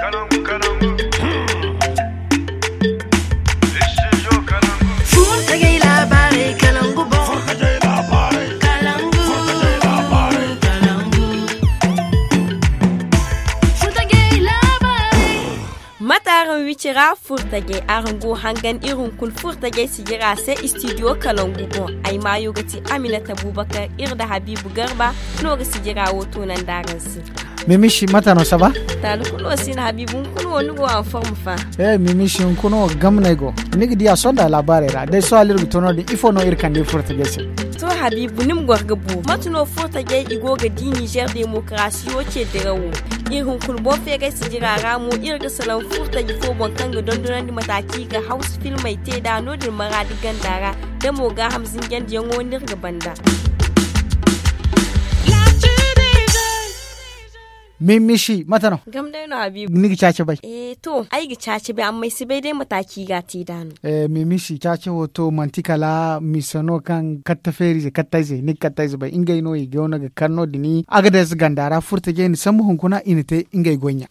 Mataran wicira furtage arango hangan irin kul furtage sigira sai studio Kalangu go ai mayo gati Aminata Abubakar irda Habibu Garba no ga sigira woto nan daransu Mimishi matano saba talu kuno sin Habibu kuno nugo en forme fa mimishi kuno gamna go nigi dia sonda labare ra dai so alir tono di ifo no irkande furtage se to Habibu nim gorgabu matuno furtage igo ga di Niger demokrasi o ce dirawo irin kulbo fega sigira ramu irga salan furta gifo bon kanga dondonan di mataki ga house film mai te da no dir maradi gandara da mo ga hamzin gandi yango nirga banda Mimishi matano gamdai no Habibu nigi chache bai to ai gi chache bai amma sai bai dai mataki ga ti dano mimishi chache hoto mantikala misano kan kattaferi kattaize ni kattaize bai ingai no igona ga kanno dini agades gandara furta ge ni samu hunkuna inite ingai gonya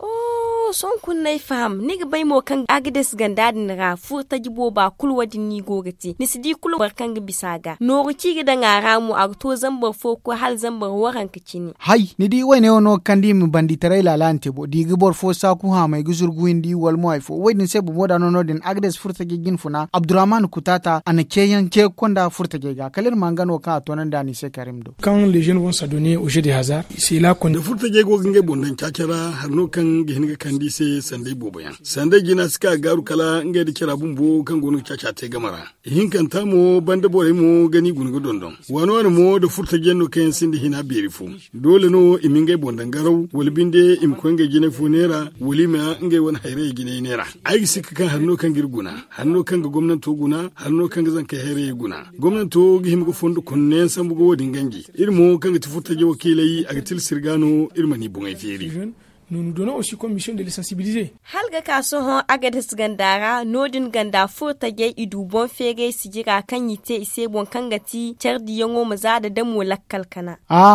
son kun nai faham ni ga bai mo kan agades gandadin ra furta gibo ba kulwa din ni gogati ni sidi kulu barkan ga bisaga no ruki ga dan aramu a to zambar fo ko hal zambar waran kicini hai ni di wai ne ono kandi mi bandi tarai lalante bo di gibor fo sa ku ha mai guzur guindi wal mo ai fo wai ni se bo moda no din agades furta ge gin funa Abdurrahman Kutata ana keyan ke konda furta ge ga kalir mangano ka to nan da ni se Karim do quand les jeunes vont s'adonner au jeu des hasards c'est là qu'on furta ge go nge bondan kakera har no kan ge hinga kan se sandai bobayan sandai gina suka garu kala ngai da kira bumbo kan gonu caca te gamara hin kan tamo banda bore mo gani gungu dondon wano mo da furta genno kan sindi hina berifu dole no imingai bondan garau walbinde im konge gine funera walima ngai wani haire gine nera ai sika kan hanno kan girguna hanno kan ga gwamnati guna hanno kan ga zanka haire guna gwamnati gi himgo fondo kunne sambugo wodin gangi irmo kan ga furta je wakilai a til sirgano irmani bungai feri nous donnons aussi comme mission de les sensibiliser. Halga kaso hon agades gandara nodin ganda furta ge idu bon fege sigira kan yite ise bon kangati cerdi yongo maza da damo lakkal kana.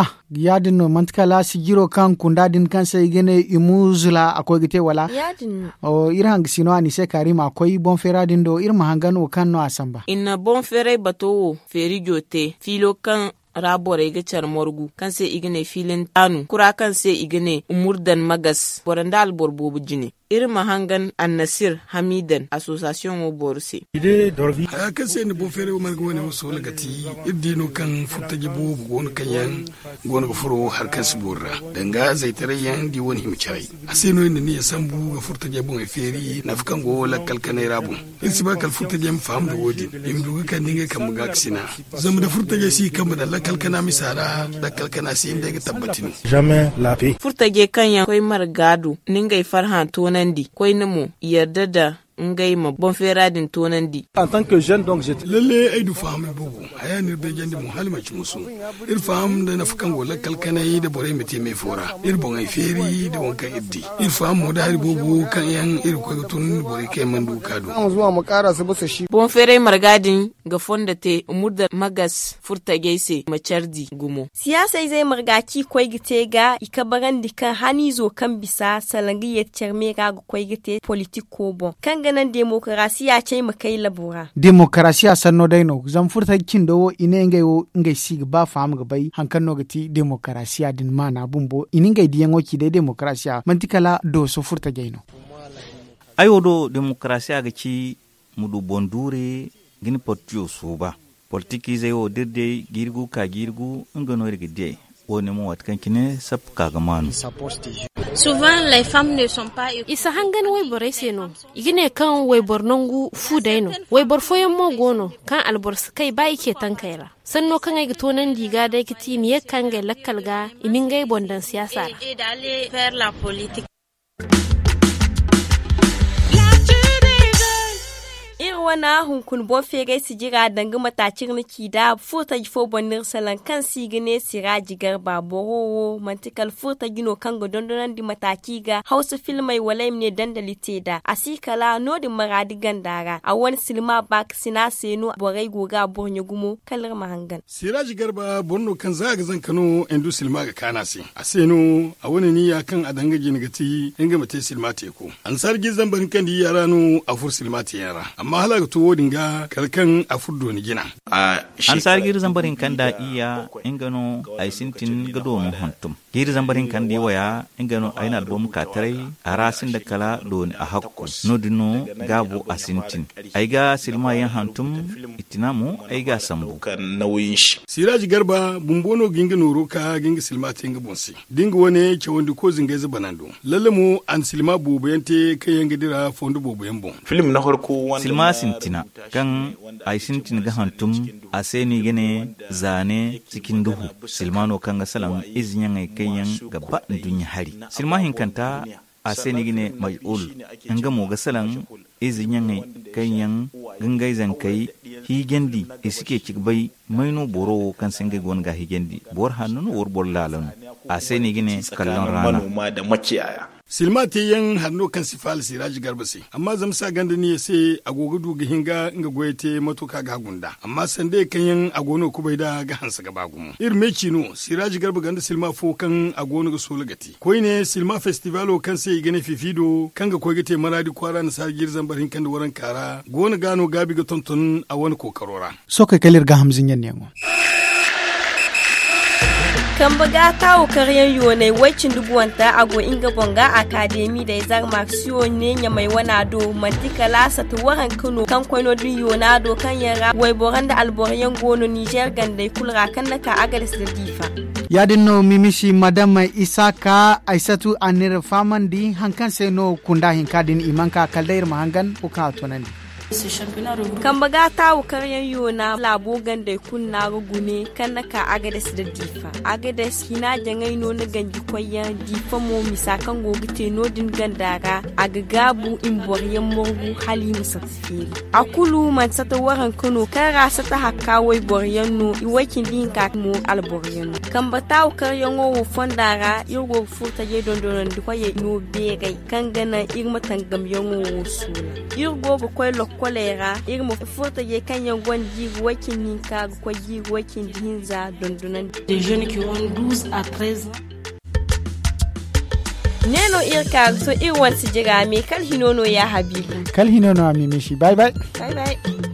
Yadin no mantkala sigiro kan kundadin kan sai gene imuzula akoy gite wala. Yadin. Irhang sino ani se Karima akoy bon feradin do irma hangano kan no asamba. Inna bon fere bato feri jote filo kan rabore ga char morgu kan se igene filin tanu kura kan se igene umurdan magas borandal borbobu jini irma hangan annasir hamidan association o borse haya kan se ni bo fere o margo ne so lagati iddino kan futta jibo gon kan yan gon go furo har kan sborra danga zai tare yan di woni himchai aseno ni ya sambu ga furta jibo e feri nafkan go la kalkane rabu irsiba kal furta jim fam do wodi imdu kan ninga kam ga ksina zamu da furta si kam da kalkana misala da kalkana si inda ga tabbatinu jamais la paix furtage kanya koy margadu ningay farhan tonandi koy namo yarda da ngai ma bon feradin tonandi en tant que jeune donc j'étais lalle ay du faham bugu hayani be jandi mu halma ci musu ir faham da na fukan wala kalkana yi da bore meti me fora ir bon ay feri da won kan iddi ir faham mo da har bugu kan yan ir ko tun bore ke mandu kadu an zuwa mu kara su bisa shi bon fere margadin ga fondate umurda magas furtage se machardi gumo siyasa zai margaci koy gite ga ikabaran dikan hani zo kan bisa salangiyar cerme ga koy gite politiko bon kan ganan demokrasiya ce makai labura demokrasiya sanno daino zan furta kin do ine ngai sig ba fam ga bai hankan no gati demokrasiya din mana bumbo ine ngai diyan oki de demokrasiya mantikala do so furta gaino ayo do demokrasiya ga ci mudu bondure gini potio suba politiki zai o dirde girgu ka girgu ngano rigide woni mo watkan kine sap kaga manu souvent les femmes ne sont pas isa hangan way bore seno igine kan way bornongu fudaino way bor foyen mo gono kan albors kai bai ke tankaira sanno kan ay tonan diga da kiti ne kan ga lakkal ga iningay bondan siyasa et d'aller faire la politique wana hunkun bo fere si jira danga matacin niki da furta gifo bonir salan kan si gine Siraji Garba borowo mantikal furta gino kanga dondonan di mataki ga Hausa filmai walai ne dandali teda asikala no di maradi gandara a wani silma bak sina seno borai goga bornyo gumo kallar mahangan Siraji Garba borno kan zaga zan kano endu silma ga kana si a seno a wani niyya kan adanga ginigati inga mate silma teko an sargi zambarin kan di yara no a fur silma te yara amma halaga to wodinga kalkan a furdo ni gina an sargi zambarin kan da iya ingano ai sintin gado mu hontum giri zambarin kan di waya ingano aina album katrai arasin da kala don a hakku no dino gabo asintin ai ga silma yan hantum itinamu ai ga sambu Siraji Garba bumbono ginga noro ka ginga silma tenga bonsi dinga wone ke wandi ko zinga zabanando lalle mu an silma bobo yante kan yanga dira fondo bobo yan bon film na farko wanda silma sintina kan ai sintin ga hantum aseni gene zane cikin duhu silmano kan ga salam izin ai kayan gaba dunya hari silma hinkanta aseni gine mai ul an ga mo ga salam izin ai kayan gangai zankai higendi isike cikbai maino boro kan singa gonga higendi bor hannu wor bor lalan aseni gine kallon rana manoma da makiyaya silma te yan hanno kan sifal Siraji Garba se amma zamsa ganda ni se agogo duga hinga nga goyete matuka ga gunda amma sande kan yan agono kubai da ga hansa ga bagumu irme kino Siraji Garba ganda silma fo kan agono ga solagati koine silma festivalo kan se igane fifido kan ga koygete maradi kwara na sargir zambarin kan da waran kara gona gano gabi ga tonton a wani kokarora so ka kalir ga hamzin yan yango kan baga tawo karyan yone wacin dubuwanta ago inga bonga academy da izar maxiyo ne nya mai wana do mantika lasa to waran kano kan koino din yonado kan yara wai boranda alboryan gono Niger gandai kulra kan naka agalis da difa yadinno mimishi madam Isaka Aisatu anir famandi hankan se no kunda hinkadin imanka kaldair mahangan uka tonani kan baga tawo karyan yona labo ganda kunna gune kan naka agades da difa agades hina jangai no na ganji koyan difa mo misakan gogite no din gandara agagabu imboryan morgu halimu satfiri akulu man sata waran kano kara sata hakka wai boryan no iwakin din ka mo alboryan kan ba tawo karyan wo fondara irgo futa je dondonon di koye no begai kan gana irmatan gamyan wo sula irgo ba koy kolera irmo fota ye kanyan gwanji wakin ninka ko yi wakin dinza dondonan des jeunes qui ont 12 à 13 neno irka so irwan sijiga me kal hinono ya habibu kal hinono amimishi bye bye bye bye